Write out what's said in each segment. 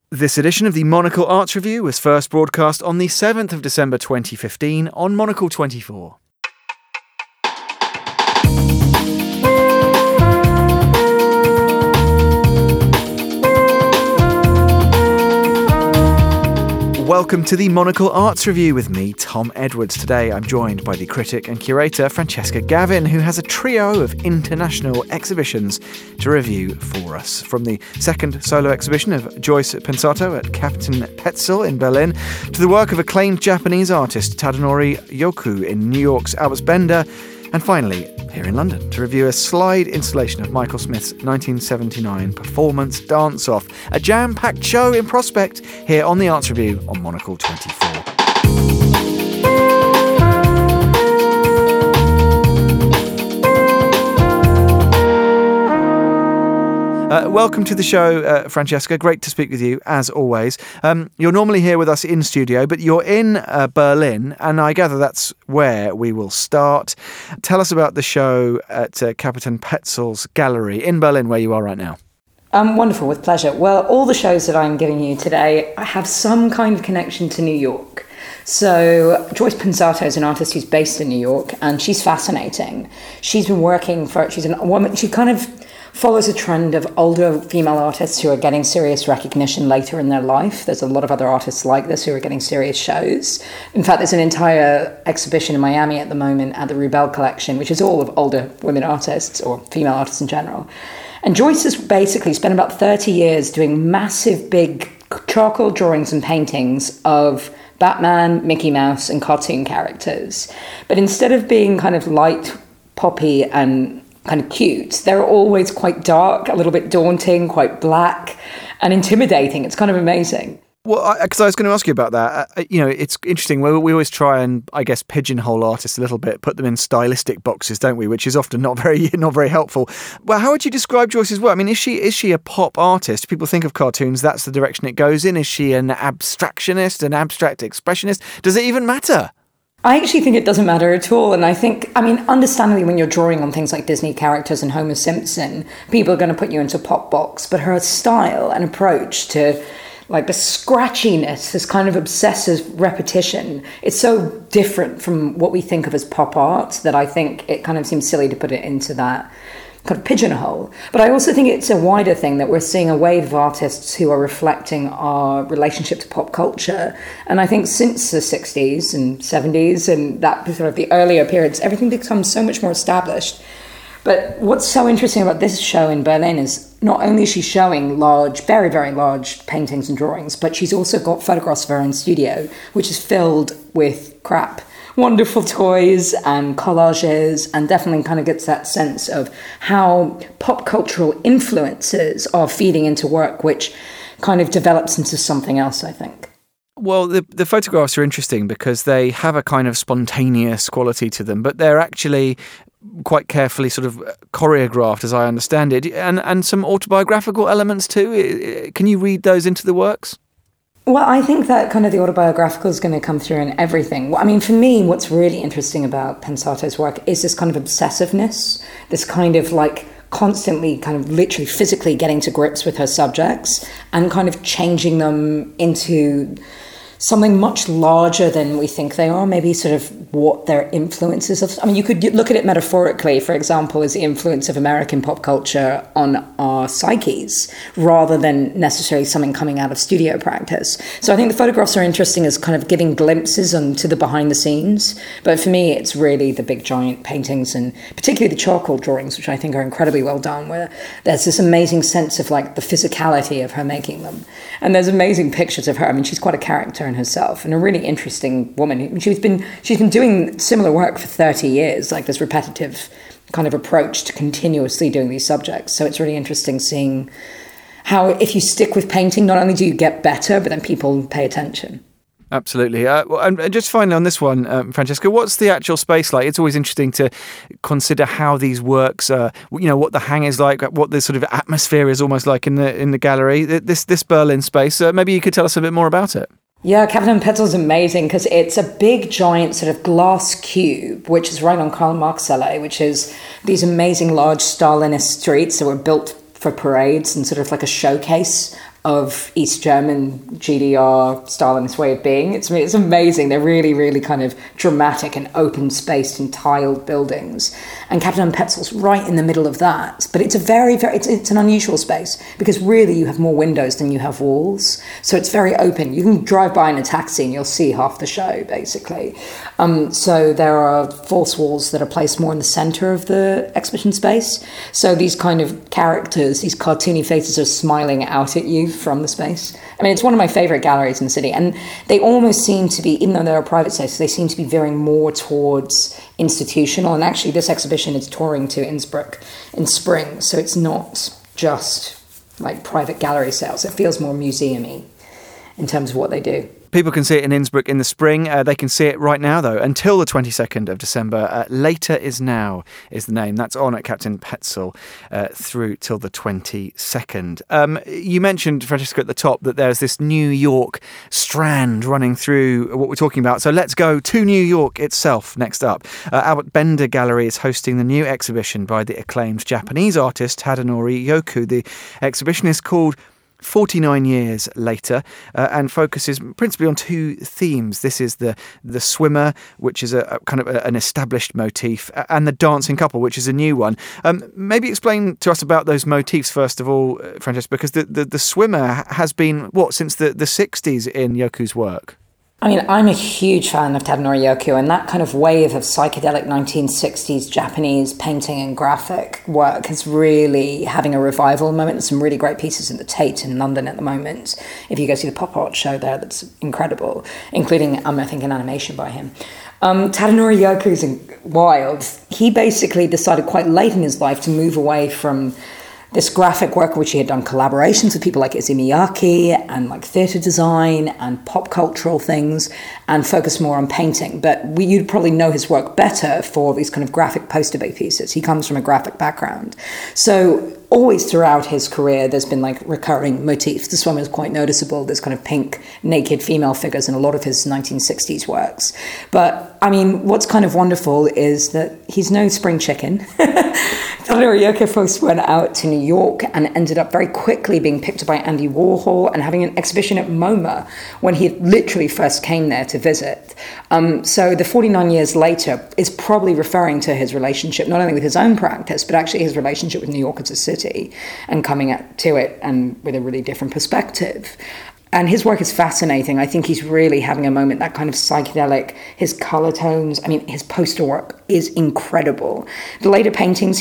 This edition of the Monocle Arts Review was first broadcast on the 7th of December 2015 on Monocle 24. Welcome to the Monocle Arts Review with me, Tom Edwards. Today I'm joined by the critic and curator Francesca Gavin, who has a trio of international exhibitions to review for us. From the second solo exhibition of Joyce Pensato at Captain Petzl in Berlin, to the work of acclaimed Japanese artist Tadanori Yoku in New York's Albert Bender, and finally, here in London, to review a slide installation of Michael Smith's 1979 performance Dance-Off, a jam-packed show in prospect here on the Arts Review on Monocle 24. Welcome to the show, Francesca. Great to speak with you, as always. You're normally here with us in studio, but you're in Berlin, and I gather that's where we will start. Tell us about the show at Captain Petzl's Gallery in Berlin, where you are right now. Wonderful, with pleasure. Well, all the shows that I'm giving you today have some kind of connection to New York. So Joyce Pensato is an artist who's based in New York, and she's fascinating. She's been working she's a woman, she kind of follows a trend of older female artists who are getting serious recognition later in their life. There's a lot of other artists like this who are getting serious shows. In fact, there's an entire exhibition in Miami at the moment at the Rubel Collection, which is all of older women artists, or female artists in general. And Joyce has basically spent about 30 years doing massive, big charcoal drawings and paintings of Batman, Mickey Mouse, and cartoon characters. But instead of being kind of light, poppy, and kind of cute, they're always quite dark, a little bit daunting, quite black and intimidating. It's kind of amazing. Well, because I was going to ask you about that. It's interesting. We always try and, I guess, pigeonhole artists a little bit, put them in stylistic boxes, don't we? Which is often not very helpful. Well, how would you describe Joyce's work? I mean, is she a pop artist? People think of cartoons, that's the direction it goes in. Is she an abstractionist, an abstract expressionist? Does it even matter? I actually think it doesn't matter at all. And I think, understandably, when you're drawing on things like Disney characters and Homer Simpson, people are going to put you into a pop box. But her style and approach to, like, the scratchiness, this kind of obsessive repetition, it's so different from what we think of as pop art that I think it kind of seems silly to put it into that kind of pigeonhole. But I also think it's a wider thing that we're seeing a wave of artists who are reflecting our relationship to pop culture. And I think since the 60s and 70s and that sort of the earlier periods, everything becomes so much more established. But what's so interesting about this show in Berlin is not only is she showing large, very, very large paintings and drawings, but she's also got photographs of her own studio, which is filled with crap. Wonderful toys and collages, and definitely kind of gets that sense of how pop cultural influences are feeding into work, which kind of develops into something else, I think. Well, the photographs are interesting because they have a kind of spontaneous quality to them, but they're actually quite carefully sort of choreographed, as I understand it, and some autobiographical elements too. Can you read those into the works? Well, I think that kind of the autobiographical is going to come through in everything. I mean, for me, what's really interesting about Pensato's work is this kind of obsessiveness, this kind of like constantly kind of literally physically getting to grips with her subjects and kind of changing them into something much larger than we think they are, maybe sort of what their influences of. I mean, you could look at it metaphorically, for example, as the influence of American pop culture on our psyches, rather than necessarily something coming out of studio practice. So I think the photographs are interesting as kind of giving glimpses onto the behind the scenes. But for me, it's really the big giant paintings and particularly the charcoal drawings, which I think are incredibly well done, where there's this amazing sense of like the physicality of her making them. And there's amazing pictures of her. I mean, she's quite a character in herself and a really interesting woman. She's been doing similar work for 30 years, like this repetitive kind of approach to continuously doing these subjects. So it's really interesting seeing how if you stick with painting, not only do you get better, but then people pay attention. Absolutely. And just finally on this one, Francesca, what's the actual space like? It's always interesting to consider how these works, what the hang is like, what the sort of atmosphere is almost like in the gallery. This Berlin space. Maybe you could tell us a bit more about it. Yeah, Captain Petzl is amazing because it's a big, giant sort of glass cube, which is right on Karl-Marx-Allee, which is these amazing large Stalinist streets that were built for parades and sort of like a showcase of East German GDR Stalinist way of being. It's amazing. They're really, really kind of dramatic and open-spaced and tiled buildings. And Captain Petzel's right in the middle of that. But it's a it's an unusual space because really you have more windows than you have walls. So it's very open. You can drive by in a taxi and you'll see half the show, basically. So there are false walls that are placed more in the center of the exhibition space. So these kind of characters, these cartoony faces are smiling out at you from the space. I mean, it's one of my favorite galleries in the city. And they almost seem to be, even though they're a private space, they seem to be veering more towards institutional. And actually, this exhibition is touring to Innsbruck in spring. So it's not just like private gallery sales. It feels more museum-y in terms of what they do. People can see it in Innsbruck in the spring. They can see it right now, though, until the 22nd of December. Later is Now is the name. That's on at Captain Petzel through till the 22nd. You mentioned, Francesca, at the top that there's this New York strand running through what we're talking about. So let's go to New York itself next up. Albert Bender Gallery is hosting the new exhibition by the acclaimed Japanese artist Tadanori Yoku. The exhibition is called 49 Years Later, and focuses principally on two themes. This is the swimmer, which is a kind of an established motif, and the dancing couple, which is a new one. Maybe explain to us about those motifs first of all, Francesca, because the swimmer has been, since the 60s in Yoku's work? I mean, I'm a huge fan of Tadanori Yoku, and that kind of wave of psychedelic 1960s Japanese painting and graphic work is really having a revival moment. There's some really great pieces at the Tate in London at the moment. If you go see the pop art show there, that's incredible, including, I think, an animation by him. Tadanori Yoku is wild. He basically decided quite late in his life to move away from this graphic work, which he had done collaborations with people like Izumi Miyake and like theatre design and pop cultural things, and focus more on painting. But you'd probably know his work better for these kind of graphic poster-based pieces. He comes from a graphic background. So always throughout his career, there's been like recurring motifs. This one is quite noticeable. There's kind of pink, naked female figures in a lot of his 1960s works. But I mean, what's kind of wonderful is that he's no spring chicken. Tadanori Yoku first went out to New York and ended up very quickly being picked up by Andy Warhol and having an exhibition at MoMA when he literally first came there to visit. So the 49 years later is probably referring to his relationship, not only with his own practice, but actually his relationship with New York as a city and coming to it and with a really different perspective. And his work is fascinating. I think he's really having a moment, that kind of psychedelic, his colour tones. I mean, his poster work is incredible. The later paintings,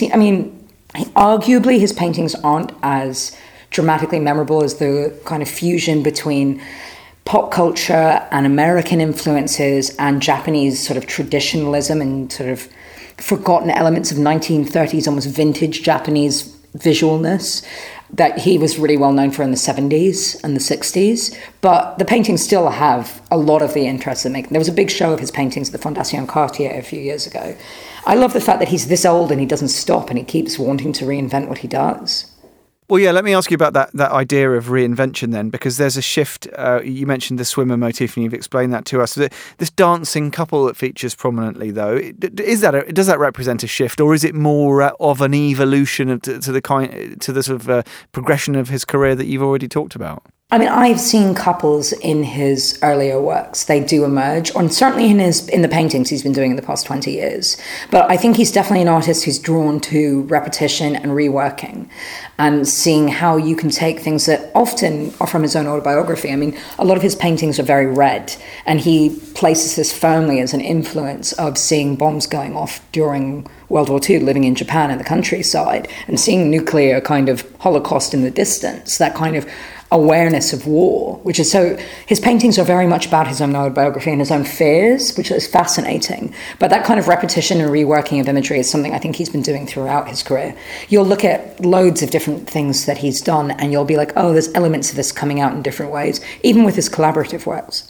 arguably his paintings aren't as dramatically memorable as the kind of fusion between pop culture and American influences and Japanese sort of traditionalism and sort of forgotten elements of 1930s, almost vintage Japanese visualness that he was really well known for in the 70s and the 60s. But the paintings still have a lot of the interest that make them. There was a big show of his paintings at the Fondation Cartier a few years ago. I love the fact that he's this old and he doesn't stop and he keeps wanting to reinvent what he does. Well, yeah, let me ask you about that idea of reinvention then, because there's a shift. You mentioned the swimmer motif and you've explained that to us. This dancing couple that features prominently, though, does that represent a shift, or is it more of an evolution to the sort of progression of his career that you've already talked about? I mean, I've seen couples in his earlier works. They do emerge, and certainly in the paintings he's been doing in the past 20 years. But I think he's definitely an artist who's drawn to repetition and reworking and seeing how you can take things that often are from his own autobiography. I mean, a lot of his paintings are very red, and he places this firmly as an influence of seeing bombs going off during World War II, living in Japan in the countryside, and seeing nuclear kind of Holocaust in the distance, that kind of awareness of war, which is so, his paintings are very much about his own autobiography and his own fears, which is fascinating. But that kind of repetition and reworking of imagery is something I think he's been doing throughout his career. You'll look at loads of different things that he's done and you'll be like, oh, there's elements of this coming out in different ways, even with his collaborative works.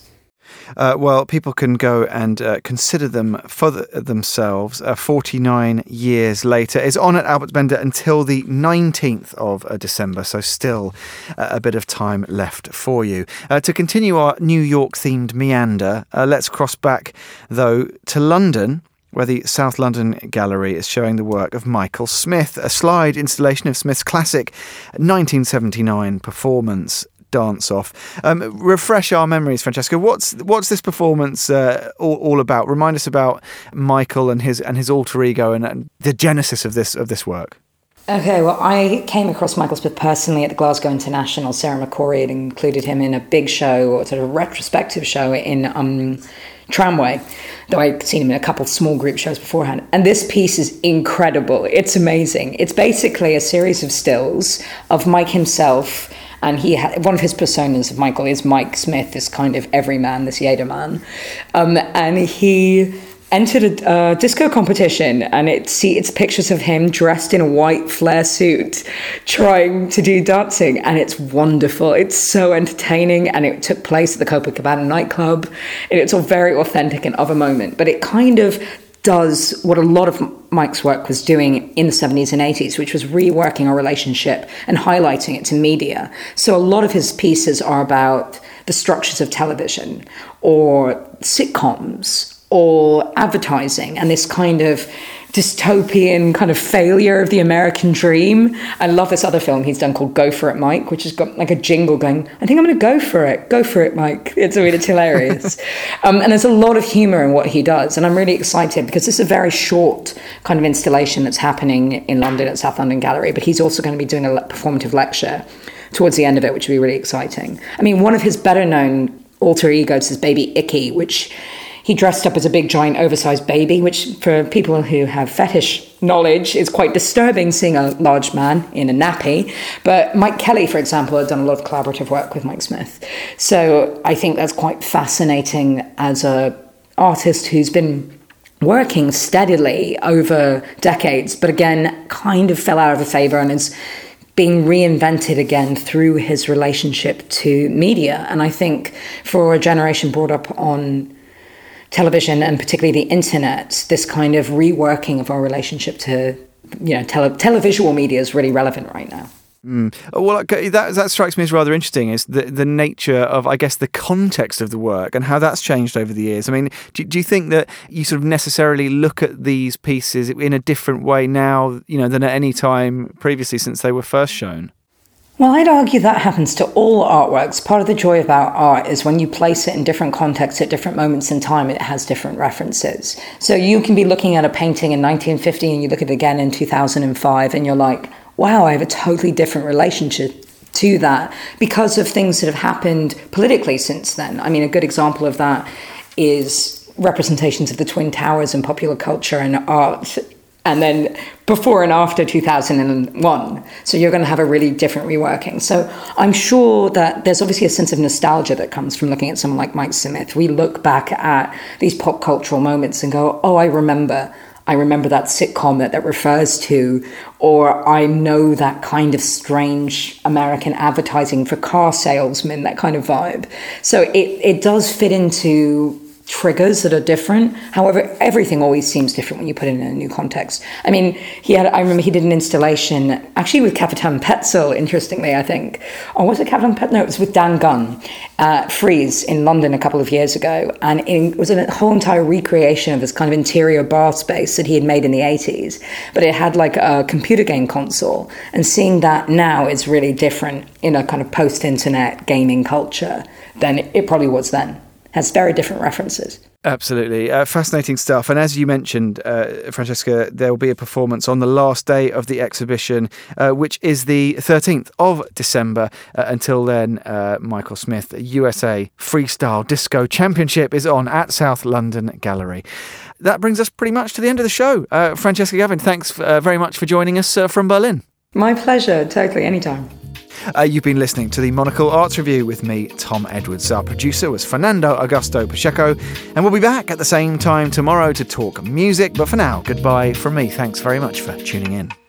Well, people can go and consider them for themselves. 49 years later is on at Albert Bender until the 19th of December, so still a bit of time left for you. To continue our New York-themed meander, let's cross back, though, to London, where the South London Gallery is showing the work of Michael Smith, a slide installation of Smith's classic 1979 performance dance-off. Refresh our memories, Francesca. What's this performance all about? Remind us about Michael and his alter ego and the genesis of this work. Okay, well, I came across Michael Smith personally at the Glasgow International. Sarah McCrory had included him in a big show, or sort of a retrospective show in Tramway, though I'd seen him in a couple of small group shows beforehand. And this piece is incredible. It's amazing. It's basically a series of stills of Mike himself, and one of his personas of Michael is Mike Smith, this kind of everyman, this Yada man. And he entered a disco competition, and it's pictures of him dressed in a white flare suit trying to do dancing, and it's wonderful. It's so entertaining, and it took place at the Copacabana nightclub, and it's all very authentic and of a moment, but it kind of does what a lot of Mike's work was doing in the 70s and 80s, which was reworking our relationship and highlighting it to media. So a lot of his pieces are about the structures of television or sitcoms or advertising and this kind of dystopian kind of failure of the American dream. I love this other film he's done called Go For It, Mike, which has got like a jingle going, I think I'm going to go for it, Mike. It's hilarious. And there's a lot of humor in what he does. And I'm really excited because this is a very short kind of installation that's happening in London at South London Gallery, but he's also going to be doing a performative lecture towards the end of it, which will be really exciting. I mean, one of his better known alter egos is Baby Icky, which he dressed up as a big, giant, oversized baby, which for people who have fetish knowledge is quite disturbing, seeing a large man in a nappy. But Mike Kelly, for example, had done a lot of collaborative work with Mike Smith. So I think that's quite fascinating as an artist who's been working steadily over decades, but again, kind of fell out of favour and is being reinvented again through his relationship to media. And I think for a generation brought up on television and particularly the internet, this kind of reworking of our relationship to, televisual media is really relevant right now. Well, that strikes me as rather interesting, is the nature of, I guess, the context of the work and how that's changed over the years. I mean, do you think that you sort of necessarily look at these pieces in a different way now, than at any time previously since they were first shown? Well, I'd argue that happens to all artworks. Part of the joy about art is when you place it in different contexts at different moments in time, it has different references. So you can be looking at a painting in 1950 and you look at it again in 2005 and you're like, wow, I have a totally different relationship to that because of things that have happened politically since then. I mean, a good example of that is representations of the Twin Towers in popular culture and art, and then before and after 2001. So you're going to have a really different reworking. So I'm sure that there's obviously a sense of nostalgia that comes from looking at someone like Mike Smith. We look back at these pop cultural moments and go, oh, I remember that sitcom that refers to, or I know that kind of strange American advertising for car salesmen, that kind of vibe. So it does fit into triggers that are different. However, everything always seems different when you put it in a new context. I mean, I remember he did an installation actually with Kapitan Petzel, interestingly, I think. Or was it Kapitan Petzel? No, it was with Dan Gunn, Frieze in London a couple of years ago. And it was a whole entire recreation of this kind of interior bar space that he had made in the 80s. But it had like a computer game console. And seeing that now is really different in a kind of post-internet gaming culture than it probably was then. Has very different references. Absolutely. Fascinating stuff. And as you mentioned, Francesca, there will be a performance on the last day of the exhibition, which is the 13th of December. Until then, Michael Smith USA Freestyle Disco Championship is on at South London Gallery. That brings us pretty much to the end of the show. Francesca Gavin, thanks very much for joining us from Berlin. My pleasure. Totally. Anytime. You've been listening to the Monocle Arts Review with me, Tom Edwards. Our producer was Fernando Augusto Pacheco, and we'll be back at the same time tomorrow to talk music. But for now, goodbye from me. Thanks very much for tuning in.